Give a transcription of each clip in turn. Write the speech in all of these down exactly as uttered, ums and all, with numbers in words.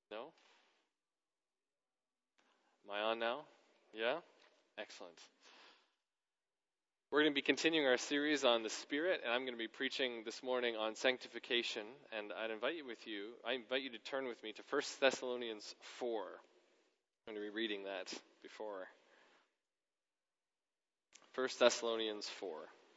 No? Am I on now? Yeah? Excellent. We're going to be continuing our series on the Spirit, and I'm going to be preaching this morning on sanctification. And I'd invite you with you, I invite you to turn with me to First Thessalonians four. I'm going to be reading that before. First Thessalonians four.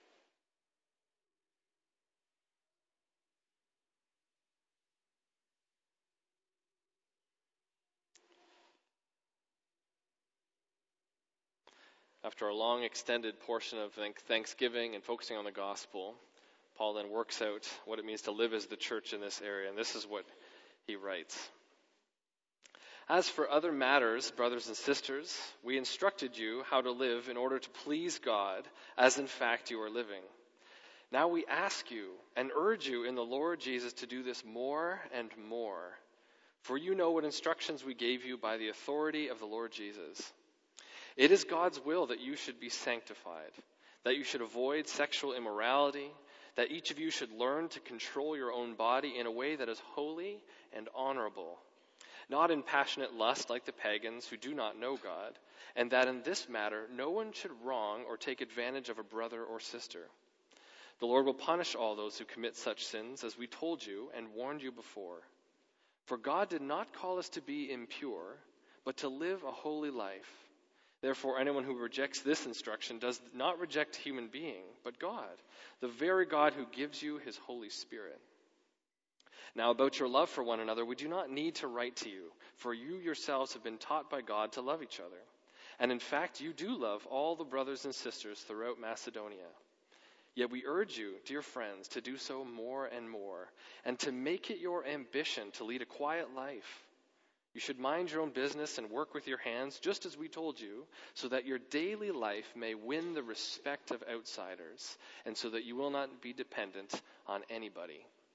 After a long extended portion of Thanksgiving and focusing on the gospel, Paul then works out what it means to live as the church in this area, and this is what he writes. As for other matters, brothers and sisters, we instructed you how to live in order to please God, as in fact you are living. Now we ask you and urge you in the Lord Jesus to do this more and more, for you know what instructions we gave you by the authority of the Lord Jesus. It is God's will that you should be sanctified, that you should avoid sexual immorality, that each of you should learn to control your own body in a way that is holy and honorable, not in passionate lust like the pagans who do not know God, and that in this matter no one should wrong or take advantage of a brother or sister. The Lord will punish all those who commit such sins, as we told you and warned you before. For God did not call us to be impure, but to live a holy life. Therefore, anyone who rejects this instruction does not reject a human being, but God, the very God who gives you his Holy Spirit. Now, about your love for one another, we do not need to write to you, for you yourselves have been taught by God to love each other. And in fact, you do love all the brothers and sisters throughout Macedonia. Yet we urge you, dear friends, to do so more and more, and to make it your ambition to lead a quiet life. You should mind your own business and work with your hands, just as we told you, so that your daily life may win the respect of outsiders, and so that you will not be dependent on anybody.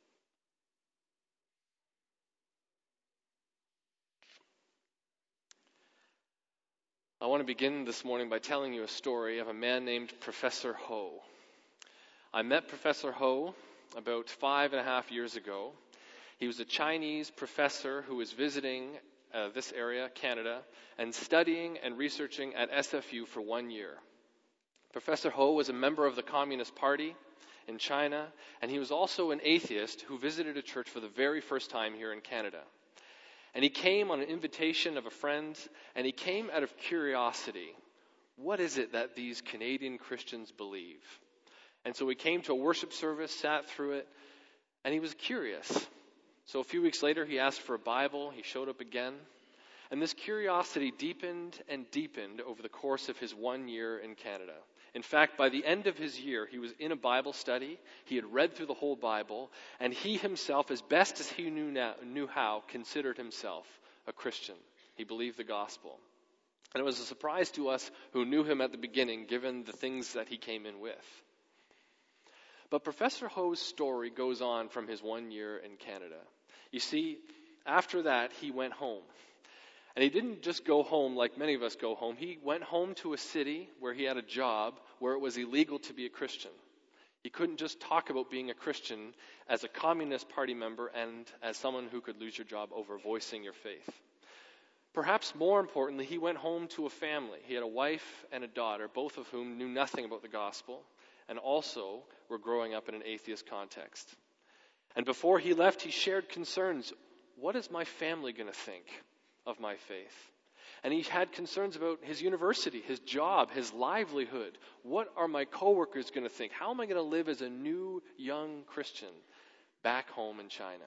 I want to begin this morning by telling you a story of a man named Professor Ho. I met Professor Ho about five and a half years ago. He was a Chinese professor who was visiting uh, this area, Canada, and studying and researching at S F U for one year. Professor Ho was a member of the Communist Party in China, and he was also an atheist who visited a church for the very first time here in Canada. And he came on an invitation of a friend, and he came out of curiosity. What is it that these Canadian Christians believe? And so he came to a worship service, sat through it, and he was curious. So a few weeks later, he asked for a Bible. He showed up again. And this curiosity deepened and deepened over the course of his one year in Canada. In fact, by the end of his year, he was in a Bible study. He had read through the whole Bible. And he himself, as best as he knew, now, knew how, considered himself a Christian. He believed the gospel. And it was a surprise to us who knew him at the beginning, given the things that he came in with. But Professor Ho's story goes on from his one year in Canada. You see, after that, he went home. And he didn't just go home like many of us go home. He went home to a city where he had a job where it was illegal to be a Christian. He couldn't just talk about being a Christian as a Communist Party member and as someone who could lose your job over voicing your faith. Perhaps more importantly, he went home to a family. He had a wife and a daughter, both of whom knew nothing about the gospel and also were growing up in an atheist context. And before he left, he shared concerns. What is my family going to think of my faith? And he had concerns about his university, his job, his livelihood. What are my coworkers going to think? How am I going to live as a new young Christian back home in China?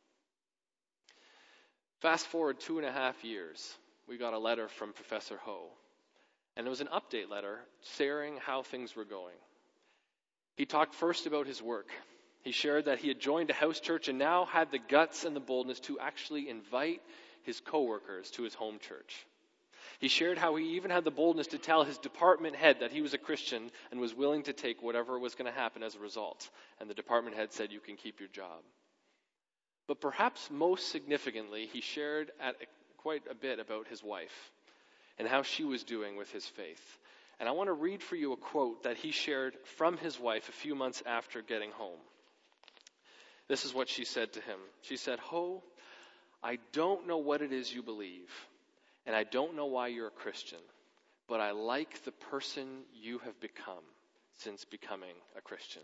Fast forward two and a half years, we got a letter from Professor Ho. And it was an update letter sharing how things were going. He talked first about his work. He shared that he had joined a house church and now had the guts and the boldness to actually invite his coworkers to his home church. He shared how he even had the boldness to tell his department head that he was a Christian and was willing to take whatever was going to happen as a result. And the department head said, you can keep your job. But perhaps most significantly, he shared at a, quite a bit about his wife and how she was doing with his faith. And I want to read for you a quote that he shared from his wife a few months after getting home. This is what she said to him. She said, Ho, I don't know what it is you believe, and I don't know why you're a Christian, but I like the person you have become since becoming a Christian.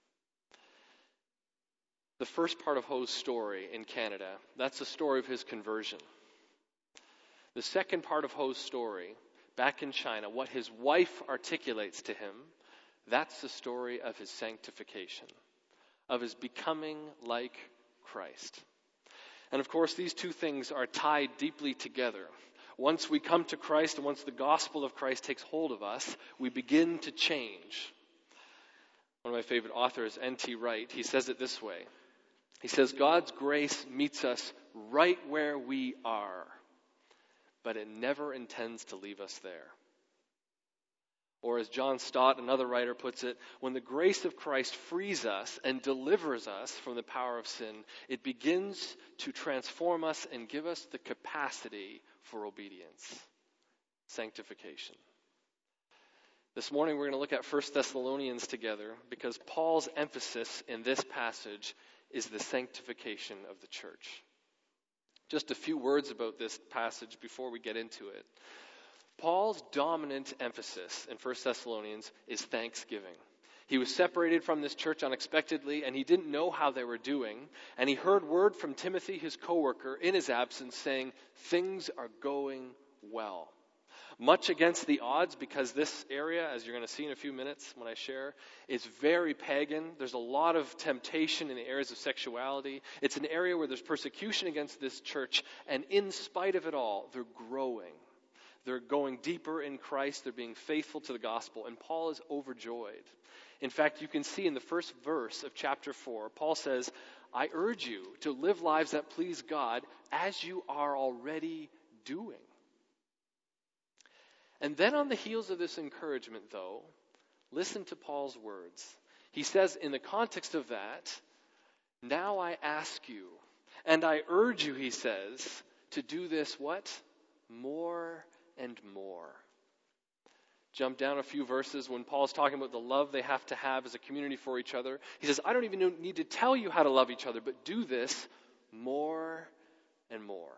The first part of Ho's story in Canada, that's the story of his conversion. The second part of Ho's story, back in China, what his wife articulates to him, that's the story of his sanctification, of his becoming like Christ. And of course, these two things are tied deeply together. Once we come to Christ and once the gospel of Christ takes hold of us, we begin to change. One of my favorite authors, N T Wright, he says it this way. He says, God's grace meets us right where we are, but it never intends to leave us there. Or as John Stott, another writer, puts it, when the grace of Christ frees us and delivers us from the power of sin, it begins to transform us and give us the capacity for obedience, sanctification. This morning we're going to look at First Thessalonians together because Paul's emphasis in this passage is the sanctification of the church. Just a few words about this passage before we get into it. Paul's dominant emphasis in First Thessalonians is thanksgiving. He was separated from this church unexpectedly, and he didn't know how they were doing. And he heard word from Timothy, his co-worker, in his absence, saying, things are going well. Much against the odds, because this area, as you're going to see in a few minutes when I share, is very pagan. There's a lot of temptation in the areas of sexuality. It's an area where there's persecution against this church, and in spite of it all, they're growing. They're going deeper in Christ. They're being faithful to the gospel. And Paul is overjoyed. In fact, you can see in the first verse of chapter four, Paul says, I urge you to live lives that please God as you are already doing. And then on the heels of this encouragement, though, listen to Paul's words. He says in the context of that, now I ask you, and I urge you, he says, to do this what? More and more. Jump down a few verses when Paul's talking about the love they have to have as a community for each other. He says, I don't even need to tell you how to love each other, but do this more and more.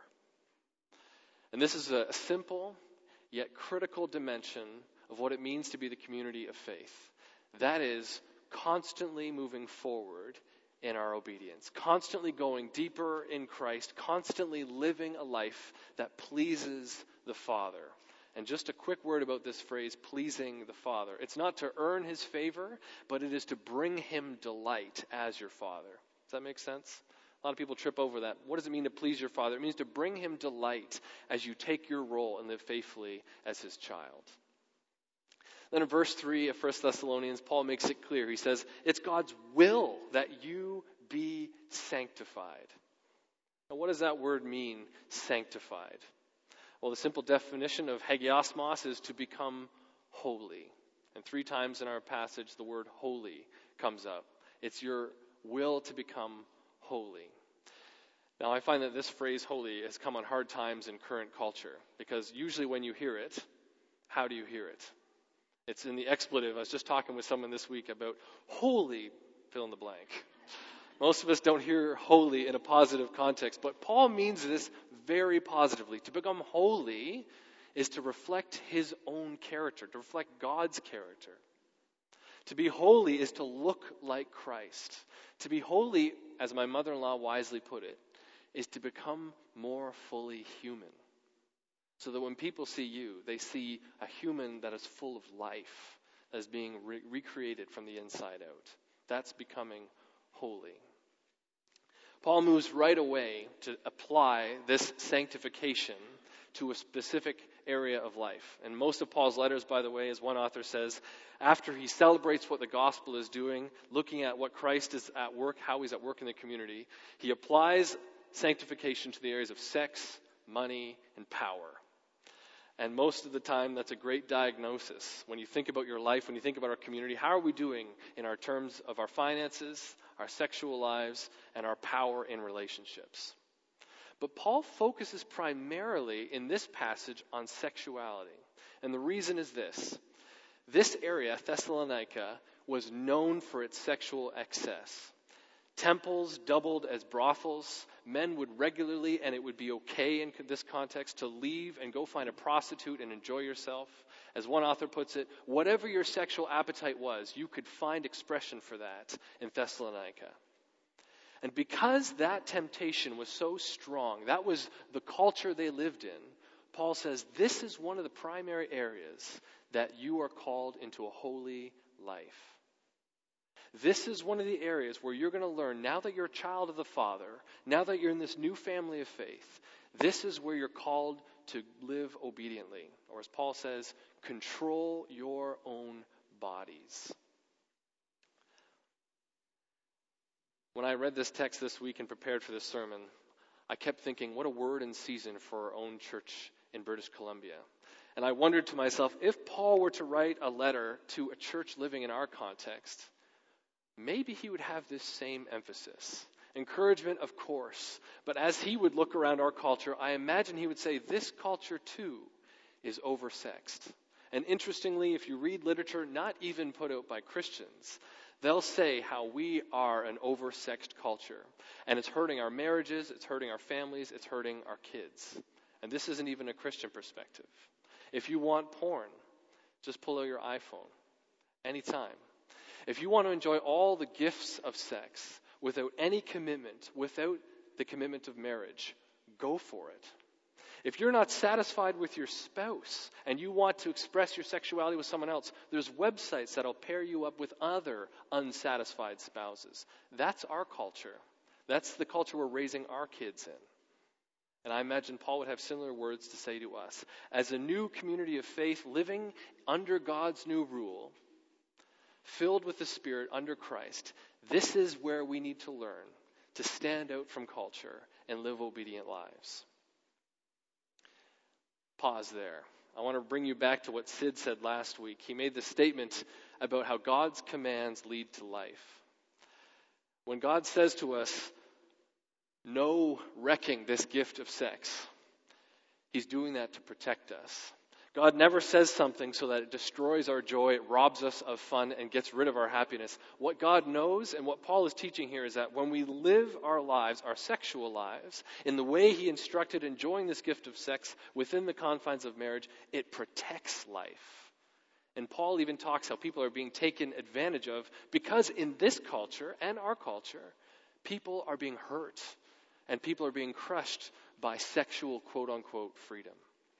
And this is a simple yet critical dimension of what it means to be the community of faith. That is constantly moving forward in our obedience, constantly going deeper in Christ, constantly living a life that pleases the Father. And just a quick word about this phrase, pleasing the Father. It's not to earn his favor, but it is to bring him delight as your Father. Does that make sense? A lot of people trip over that. What does it mean to please your Father? It means to bring him delight as you take your role and live faithfully as his child. Then in verse three of First Thessalonians, Paul makes it clear. He says, it's God's will that you be sanctified. Now, what does that word mean, sanctified? Well, the simple definition of hagiosmos is to become holy. And three times in our passage, the word holy comes up. It's your will to become holy. Now, I find that this phrase holy has come on hard times in current culture, because usually when you hear it, how do you hear it? It's in the expletive. I was just talking with someone this week about holy, fill in the blank. Most of us don't hear holy in a positive context, but Paul means this very positively. To become holy is to reflect his own character, to reflect God's character. To be holy is to look like Christ. To be holy, as my mother-in-law wisely put it, is to become more fully human. So that when people see you, they see a human that is full of life, that is being re- recreated from the inside out. That's becoming holy. Paul moves right away to apply this sanctification to a specific area of life. And most of Paul's letters, by the way, as one author says, after he celebrates what the gospel is doing, looking at what Christ is at work, how he's at work in the community, he applies sanctification to the areas of sex, money, and power. And most of the time, that's a great diagnosis. When you think about your life, when you think about our community, how are we doing in our terms of our finances, our sexual lives, and our power in relationships? But Paul focuses primarily in this passage on sexuality. And the reason is this. This area, Thessalonica, was known for its sexual excess. Temples doubled as brothels. men would regularly, and it would be okay in this context, to leave and go find a prostitute and enjoy yourself. As one author puts it, whatever your sexual appetite was, you could find expression for that in Thessalonica. And because that temptation was so strong, that was the culture they lived in, Paul says this is one of the primary areas that you are called into a holy life. This is one of the areas where you're going to learn, now that you're a child of the Father, now that you're in this new family of faith, this is where you're called to live obediently. Or as Paul says, control your own bodies. When I read this text this week and prepared for this sermon, I kept thinking, what a word in season for our own church in British Columbia. And I wondered to myself, if Paul were to write a letter to a church living in our context, maybe he would have this same emphasis. Encouragement, of course. But as he would look around our culture, I imagine he would say, this culture too is oversexed. And interestingly, if you read literature not even put out by Christians, they'll say how we are an oversexed culture. And it's hurting our marriages, it's hurting our families, it's hurting our kids. And this isn't even a Christian perspective. If you want porn, just pull out your iPhone anytime. If you want to enjoy all the gifts of sex without any commitment, without the commitment of marriage, go for it. If you're not satisfied with your spouse and you want to express your sexuality with someone else, there's websites that'll pair you up with other unsatisfied spouses. That's our culture. That's the culture we're raising our kids in. And I imagine Paul would have similar words to say to us. As a new community of faith living under God's new rule, filled with the Spirit under Christ, this is where we need to learn to stand out from culture and live obedient lives. Pause there. I want to bring you back to what Sid said last week. He made the statement about how God's commands lead to life. When God says to us, no wrecking this gift of sex, he's doing that to protect us. God never says something so that it destroys our joy, it robs us of fun, and gets rid of our happiness. What God knows, and what Paul is teaching here, is that when we live our lives, our sexual lives, in the way he instructed, enjoying this gift of sex within the confines of marriage, it protects life. And Paul even talks how people are being taken advantage of because in this culture and our culture, people are being hurt and people are being crushed by sexual quote-unquote freedom.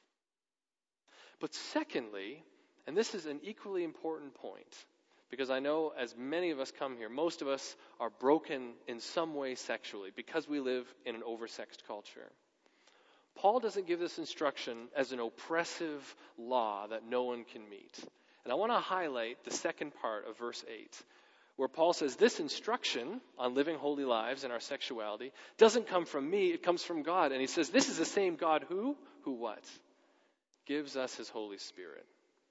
But secondly, and this is an equally important point, because I know as many of us come here, most of us are broken in some way sexually because we live in an oversexed culture. Paul doesn't give this instruction as an oppressive law that no one can meet. And I want to highlight the second part of verse eight, where Paul says this instruction on living holy lives in our sexuality doesn't come from me, it comes from God. And he says this is the same God who, who what? Gives us his Holy Spirit.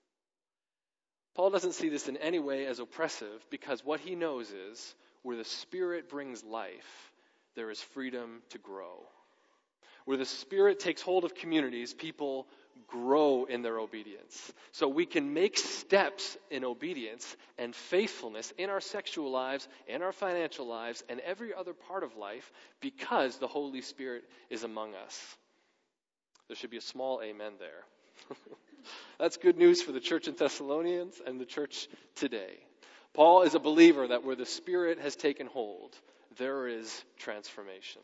Paul doesn't see this in any way as oppressive because what he knows is where the Spirit brings life, there is freedom to grow. Where the Spirit takes hold of communities, people grow in their obedience. So we can make steps in obedience and faithfulness in our sexual lives, in our financial lives, and every other part of life because the Holy Spirit is among us. There should be a small amen there. That's good news for the church in Thessalonians and the church today. Paul is a believer that where the Spirit has taken hold, there is transformation.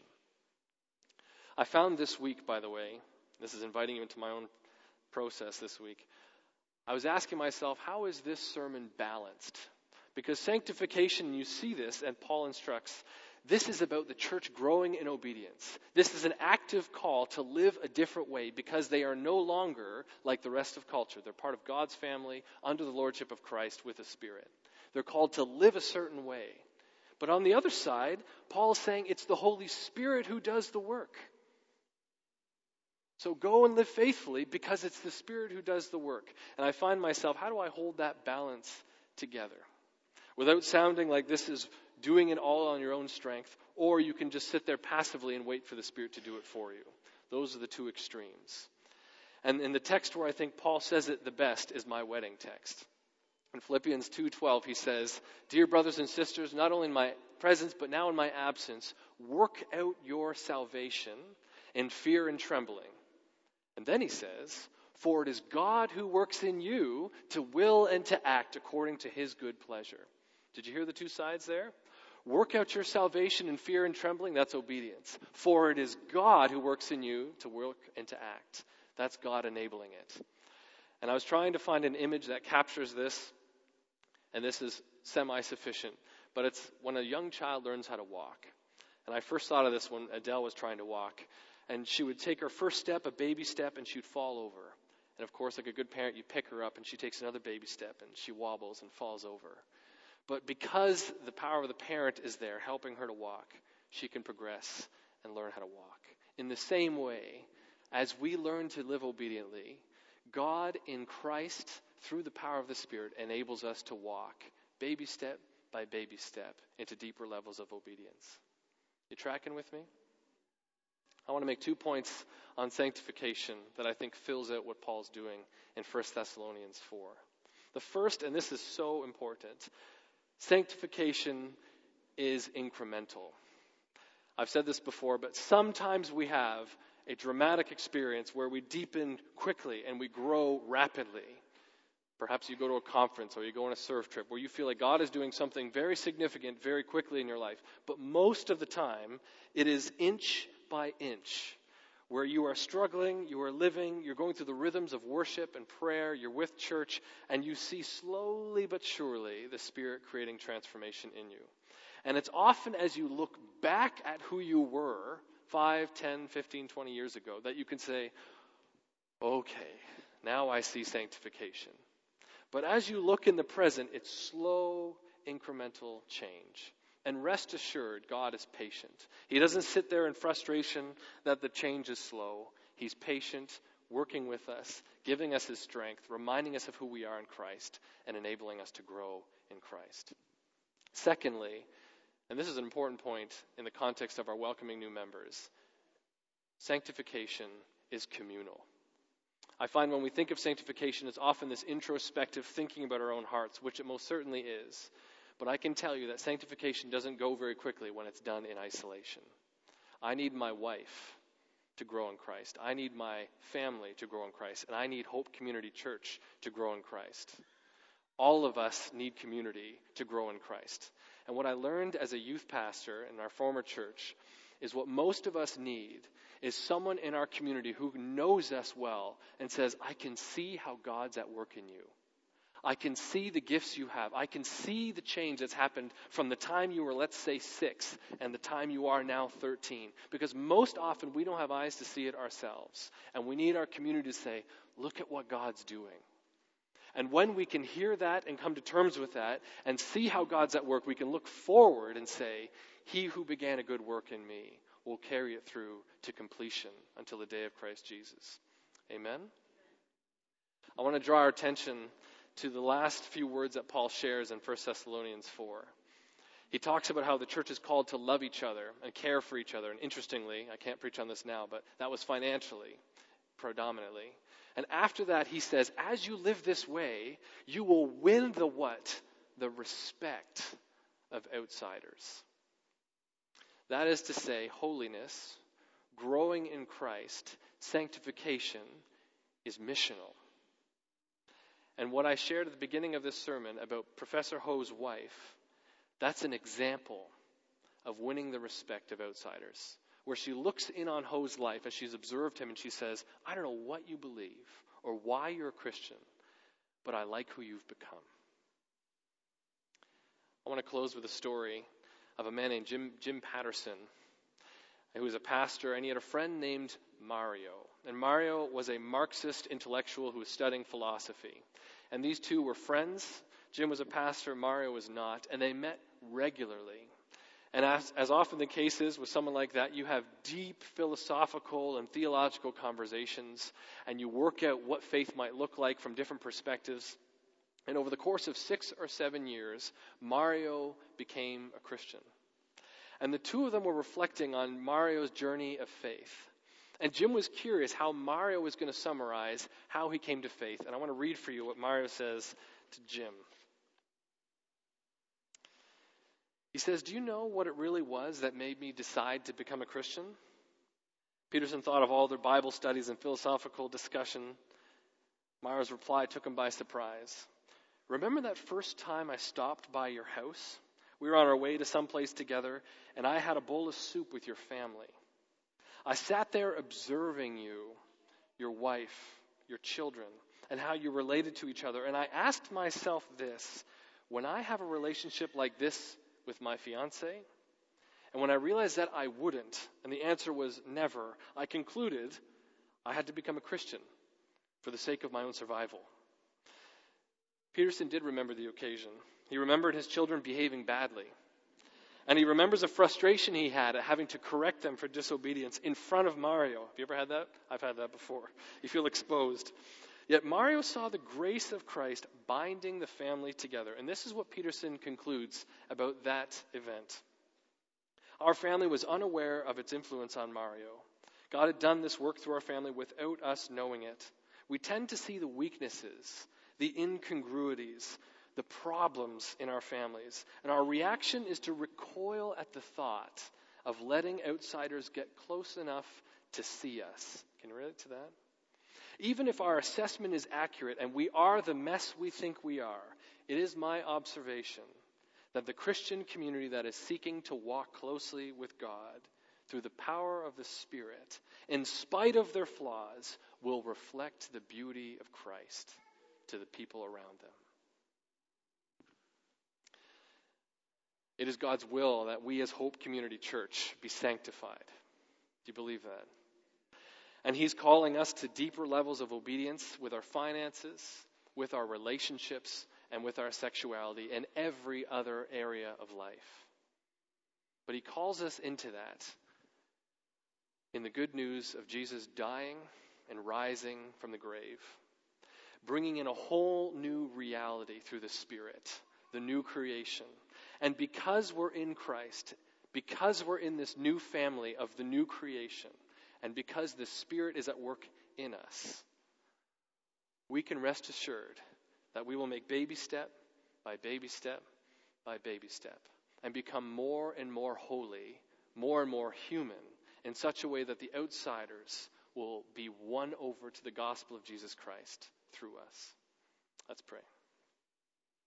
I found this week, by the way, this is inviting you into my own process this week, I was asking myself, how is this sermon balanced? Because sanctification, you see this, and Paul instructs, this is about the church growing in obedience. This is an active call to live a different way because they are no longer like the rest of culture. They're part of God's family under the lordship of Christ with the Spirit. They're called to live a certain way. But on the other side, Paul is saying it's the Holy Spirit who does the work. So go and live faithfully because it's the Spirit who does the work. And I find myself, how do I hold that balance together? Without sounding like this is doing it all on your own strength, or you can just sit there passively and wait for the Spirit to do it for you. Those are the two extremes. And in the text where I think Paul says it the best is my wedding text. In Philippians two twelve, he says, "Dear brothers and sisters, not only in my presence, but now in my absence, work out your salvation in fear and trembling." And then he says, "For it is God who works in you to will and to act according to his good pleasure." Did you hear the two sides there? Work out your salvation in fear and trembling, that's obedience. For it is God who works in you to work and to act. That's God enabling it. And I was trying to find an image that captures this, and this is semi-sufficient, but it's when a young child learns how to walk. And I first thought of this when Adele was trying to walk. And she would take her first step, a baby step, and she'd fall over. And of course, like a good parent, you pick her up, and she takes another baby step, and she wobbles and falls over. But because the power of the parent is there helping her to walk, she can progress and learn how to walk. In the same way, as we learn to live obediently, God in Christ, through the power of the Spirit, enables us to walk baby step by baby step into deeper levels of obedience. You tracking with me? I want to make two points on sanctification that I think fills out what Paul's doing in First Thessalonians four. The first, and this is so important, sanctification is incremental. I've said this before, but sometimes we have a dramatic experience where we deepen quickly and we grow rapidly. Perhaps you go to a conference or you go on a surf trip where you feel like God is doing something very significant very quickly in your life. But most of the time, it is inch by inch, where you are struggling, you are living, you're going through the rhythms of worship and prayer, you're with church, and you see slowly but surely the Spirit creating transformation in you. And it's often as you look back at who you were five, ten, fifteen, twenty years ago that you can say, okay, now I see sanctification. But as you look in the present, it's slow, incremental change. And rest assured, God is patient. He doesn't sit there in frustration that the change is slow. He's patient, working with us, giving us his strength, reminding us of who we are in Christ, and enabling us to grow in Christ. Secondly, and this is an important point in the context of our welcoming new members, sanctification is communal. I find when we think of sanctification, it's often this introspective thinking about our own hearts, which it most certainly is. But I can tell you that sanctification doesn't go very quickly when it's done in isolation. I need my wife to grow in Christ. I need my family to grow in Christ. And I need Hope Community Church to grow in Christ. All of us need community to grow in Christ. And what I learned as a youth pastor in our former church is what most of us need is someone in our community who knows us well and says, I can see how God's at work in you. I can see the gifts you have. I can see the change that's happened from the time you were, let's say, six and the time you are now thirteen. Because most often we don't have eyes to see it ourselves. And we need our community to say, look at what God's doing. And when we can hear that and come to terms with that and see how God's at work, we can look forward and say, he who began a good work in me will carry it through to completion until the day of Christ Jesus. Amen? I want to draw our attention to the last few words that Paul shares in First Thessalonians four. He talks about how the church is called to love each other and care for each other. And interestingly, I can't preach on this now, but that was financially, predominantly. And after that, he says, as you live this way, you will win the what? The respect of outsiders. That is to say, holiness, growing in Christ, sanctification is missional. And what I shared at the beginning of this sermon about Professor Ho's wife, that's an example of winning the respect of outsiders, where she looks in on Ho's life as she's observed him and she says, I don't know what you believe or why you're a Christian, but I like who you've become. I want to close with a story of a man named Jim, Jim Patterson, who was a pastor, and he had a friend named Mario. And Mario was a Marxist intellectual who was studying philosophy. And these two were friends. Jim was a pastor, Mario was not, and they met regularly. And as, as often the case is with someone like that, you have deep philosophical and theological conversations, and you work out what faith might look like from different perspectives. And over the course of six or seven years, Mario became a Christian. And the two of them were reflecting on Mario's journey of faith. And Jim was curious how Mario was going to summarize how he came to faith. And I want to read for you what Mario says to Jim. He says, do you know what it really was that made me decide to become a Christian? Peterson thought of all their Bible studies and philosophical discussion. Myra's reply took him by surprise. Remember that first time I stopped by your house? We were on our way to someplace together, and I had a bowl of soup with your family. I sat there observing you, your wife, your children, and how you related to each other. And I asked myself this, when I have a relationship like this with my fiancé, and when I realized that I wouldn't, and the answer was never, I concluded I had to become a Christian for the sake of my own survival. Peterson did remember the occasion. He remembered his children behaving badly. And he remembers a frustration he had at having to correct them for disobedience in front of Mario. Have you ever had that? I've had that before. You feel exposed. Yet Mario saw the grace of Christ binding the family together. And this is what Peterson concludes about that event. Our family was unaware of its influence on Mario. God had done this work through our family without us knowing it. We tend to see the weaknesses, the incongruities, the problems in our families. And our reaction is to recoil at the thought of letting outsiders get close enough to see us. Can you relate to that? Even if our assessment is accurate and we are the mess we think we are, it is my observation that the Christian community that is seeking to walk closely with God through the power of the Spirit, in spite of their flaws, will reflect the beauty of Christ to the people around them. It is God's will that we as Hope Community Church be sanctified. Do you believe that? And he's calling us to deeper levels of obedience with our finances, with our relationships, and with our sexuality, and every other area of life. But he calls us into that in the good news of Jesus dying and rising from the grave, bringing in a whole new reality through the Spirit, the new creation. And because we're in Christ, because we're in this new family of the new creation, and because the Spirit is at work in us, we can rest assured that we will make baby step by baby step by baby step and become more and more holy, more and more human, in such a way that the outsiders will be won over to the gospel of Jesus Christ through us. Let's pray.